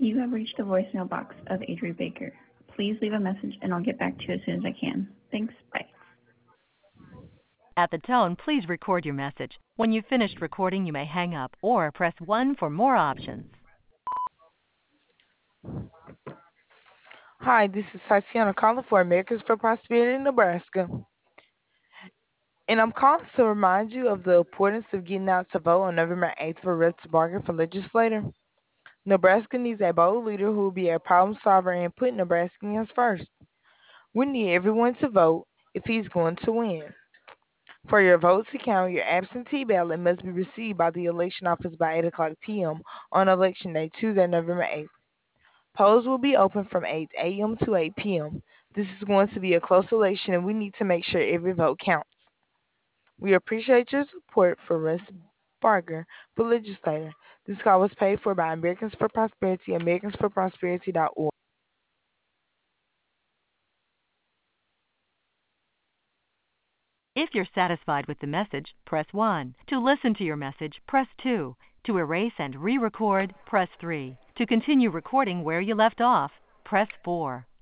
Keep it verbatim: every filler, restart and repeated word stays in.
You have reached the voicemail box of Adri Baker. Please leave a message and I'll get back to you as soon as I can. Thanks. Bye. At the tone, please record your message. When you've finished recording, you may hang up or press one for more options. Hi, this is Tatiana calling for Americans for Prosperity in Nebraska. And I'm calling to remind you of the importance of getting out to vote on November eighth for Russ Barger for legislator. Nebraska needs a bold leader who will be a problem solver and put Nebraskans first. We need everyone to vote if he's going to win. For your vote to count, your absentee ballot must be received by the election office by eight o'clock p.m. on election day, Tuesday, November eighth. Polls will be open from eight a.m. to eight p.m. This is going to be a close election, and we need to make sure every vote counts. We appreciate your support for Russ Barger for legislator. This call was paid for by Americans for Prosperity, americans for prosperity dot org. If you're satisfied with the message, press one. To listen to your message, press two. To erase and re-record, press three. To continue recording where you left off, press four.